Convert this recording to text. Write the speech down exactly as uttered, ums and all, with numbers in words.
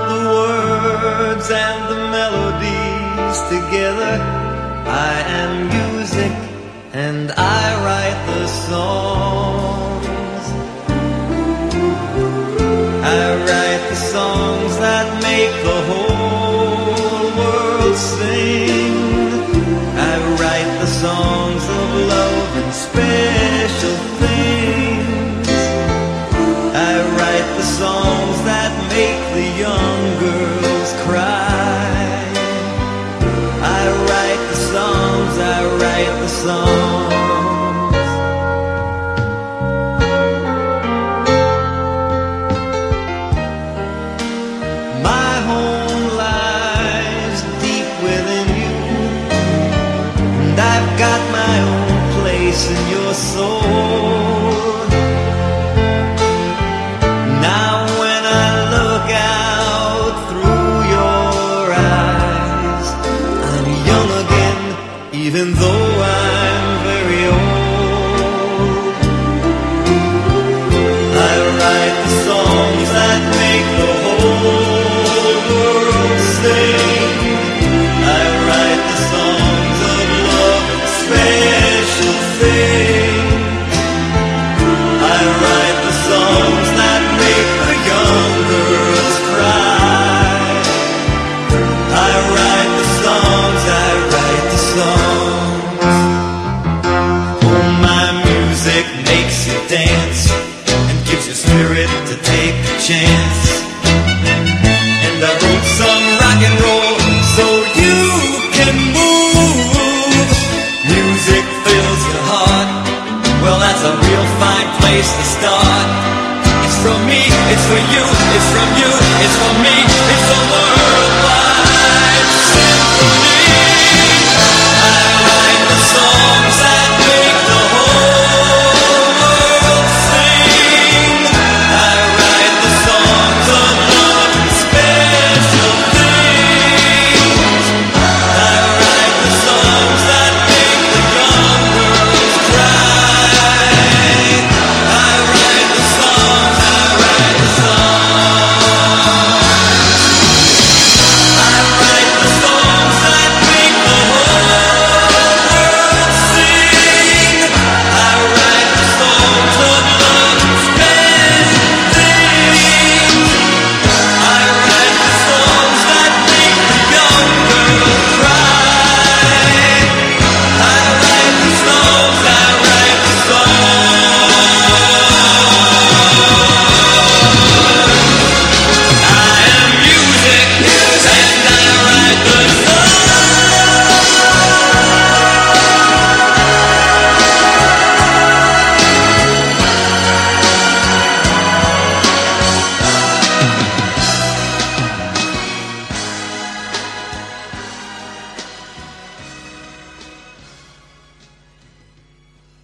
the words and the melodies together. I am music and I write the songs. I write the songs that make the whole world sing. I write the songs of love and special things. I write the songs that make the young girls cry. I write the songs, I write the songs. My home lies deep within you, and I've got my own place in your soul. Now when I look out through your eyes, I'm young again, even though